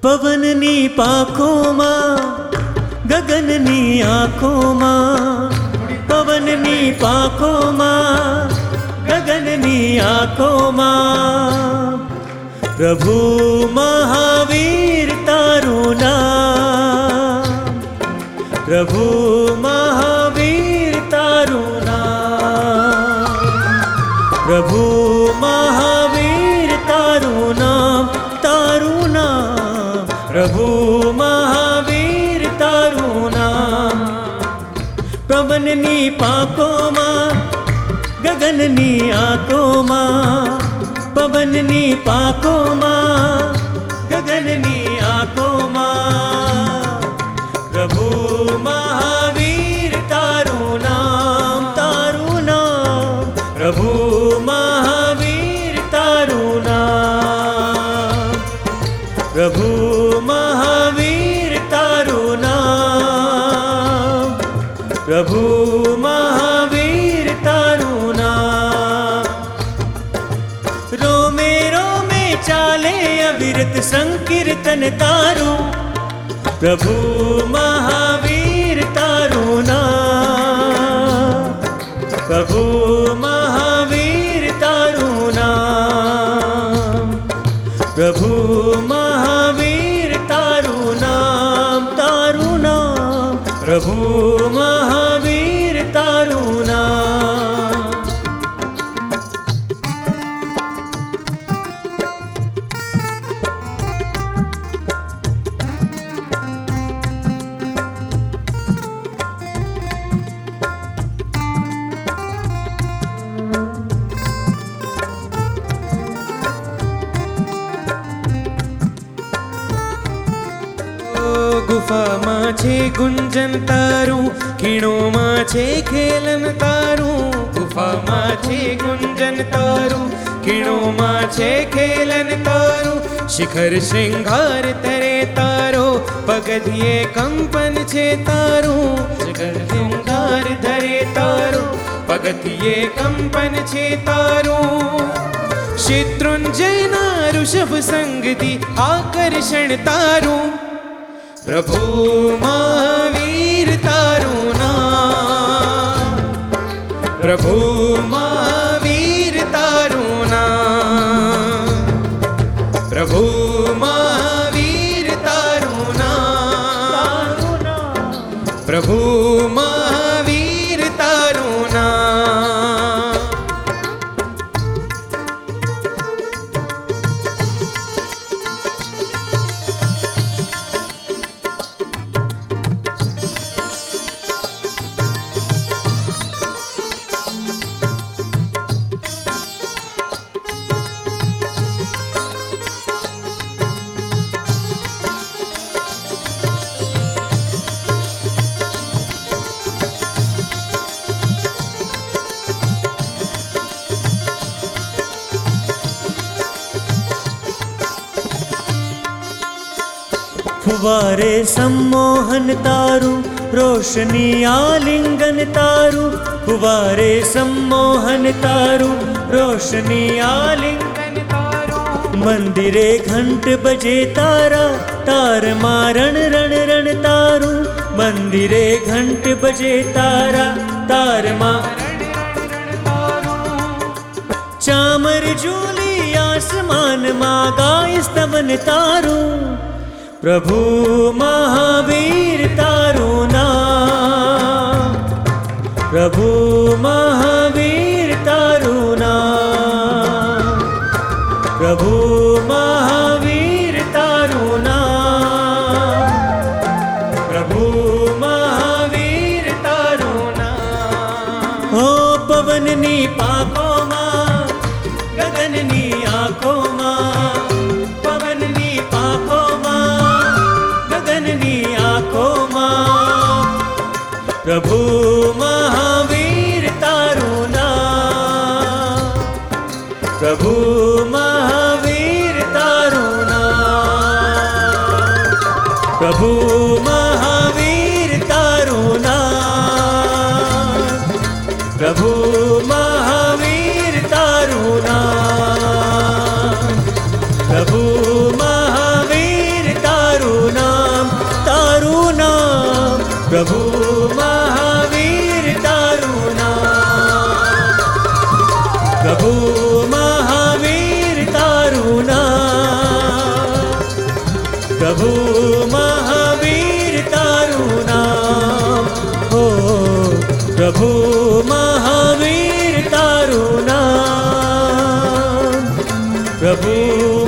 પવનની પાંખોમાં ગગનની આંખોમાં, પવનની પાંખોમાં ગગનની આંખોમાં, પ્રભુ મહાવીર તારું નામ, પ્રભુ મહાવીર તારું નામ, પ્રભુ મહાવીર તારું નામ, તારું નામ, પ્રભુ મહાવીર તારું નામ. પવનની પાંખોમાં ગગનની આંખોમાં, પવનની પાંખોમાં ગગનની આંખોમાં, પ્રભુ મહાવીર તારું નામ, તારું નામ, પ્રભુ મહાવીર તારું નામ, પ્રભુ મહાવીર તારું નામ, પ્રભુ મહાવીર તારું નામ. રોમે રોમે ચાલે અવિરત સંકીર્તન તારું, પ્રભુ મહાવીર તારું નામ, પ્રભુ મહાવીર તારું નામ, પ્રભુ મહાવીર તારું નામ, તારું નામ, પ્રભુ મહાવીર તારું નામ. ગુફામાં છે ગુંજન તારું, ખીણોમાં છે ખેલન તારું, ગુફામાં છે ગુંજન તારું, ખીણોમાં છે ખેલન તારું, શિખર શૃંગાર તરે તારો, પગથિયે કંપન છે તારું, શિખર શૃંગાર ધરે તારો, પગથિયે કંપન છે તારું. શેત્રુંજયના ઋષભ સંગથી આકર્ષણ તારું, પ્રભુ મહાવીર તારું નામ, પ્રભુ મહાવીર તારું નામ, પ્રભુ મહાવીર તારું નામ, પ્રભુ મહાવીર તારું નામ. ફુવારે સંમોહન તારું, રોશની આલિંગન તારું, ફુવારે સંમોહન તારું, રોશની આલિંગન તારું, મંદિરે ઘંટ બજે તારા, તારમાં રણ રણ રણ તારું, મંદિરે ઘંટ બજે તારા, તારમાં ચામર ઝૂલી આસમાનમાં ગાય સ્તવન તારું, પ્રભુ મહાવીર તારું નામ, પ્રભુ મહાવીર તારું નામ, પ્રભુ મહાવીર તારું નામ, પ્રભુ મહાવીર તારું નામ. ઓ પવનની પાંખોમાં ગગનની આંખોમાં, પવનની પાંખોમાં ગગનની આંખોમાં, પ્રભુ મહાવીર તારું નામ, પ્રભુ મહાવીર તારું નામ, પ્રભુ મહાવીર તારું નામ, પ્રભુ મહાવીર તારું નામ, પ્રભુ મહાવીર તારું પ્રભુ મહાવીર તારું નામ, પ્રભુ મહાવીર તારું નામ, પ્રભુ મહાવીર તારું નામ, હો પ્રભુ મહાવીર તારું નામ, પ્રભુ